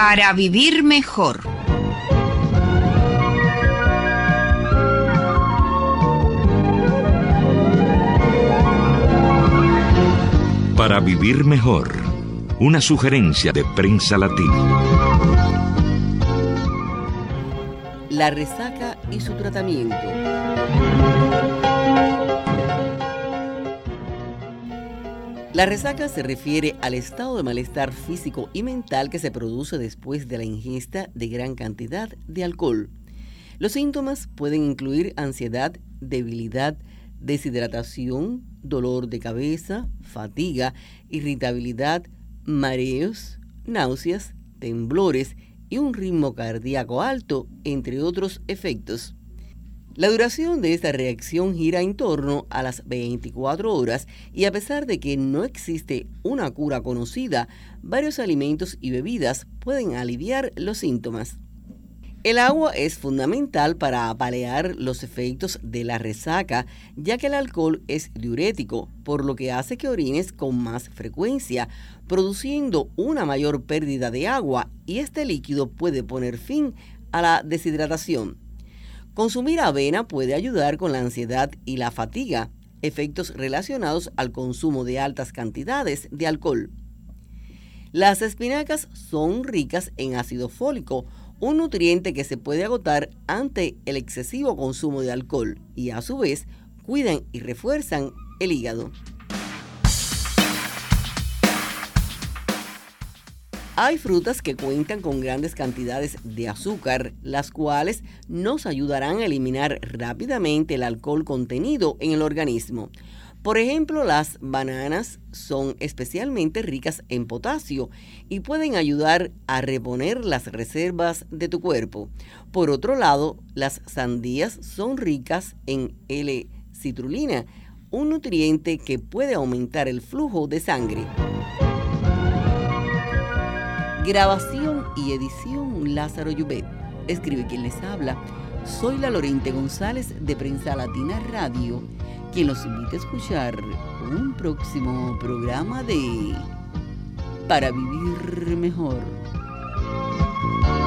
Para vivir mejor. Para vivir mejor. Una sugerencia de Prensa Latina. La resaca y su tratamiento. La resaca se refiere al estado de malestar físico y mental que se produce después de la ingesta de gran cantidad de alcohol. Los síntomas pueden incluir ansiedad, debilidad, deshidratación, dolor de cabeza, fatiga, irritabilidad, mareos, náuseas, temblores y un ritmo cardíaco alto, entre otros efectos. La duración de esta reacción gira en torno a las 24 horas y a pesar de que no existe una cura conocida, varios alimentos y bebidas pueden aliviar los síntomas. El agua es fundamental para paliar los efectos de la resaca, ya que el alcohol es diurético, por lo que hace que orines con más frecuencia, produciendo una mayor pérdida de agua, y este líquido puede poner fin a la deshidratación. Consumir avena puede ayudar con la ansiedad y la fatiga, efectos relacionados al consumo de altas cantidades de alcohol. Las espinacas son ricas en ácido fólico, un nutriente que se puede agotar ante el excesivo consumo de alcohol y a su vez cuidan y refuerzan el hígado. Hay frutas que cuentan con grandes cantidades de azúcar, las cuales nos ayudarán a eliminar rápidamente el alcohol contenido en el organismo. Por ejemplo, las bananas son especialmente ricas en potasio y pueden ayudar a reponer las reservas de tu cuerpo. Por otro lado, las sandías son ricas en L-citrulina, un nutriente que puede aumentar el flujo de sangre. Grabación y edición Lázaro Yubet. Escribe quien les habla. Soy la Lorente González de Prensa Latina Radio, quien los invita a escuchar un próximo programa de Para Vivir Mejor.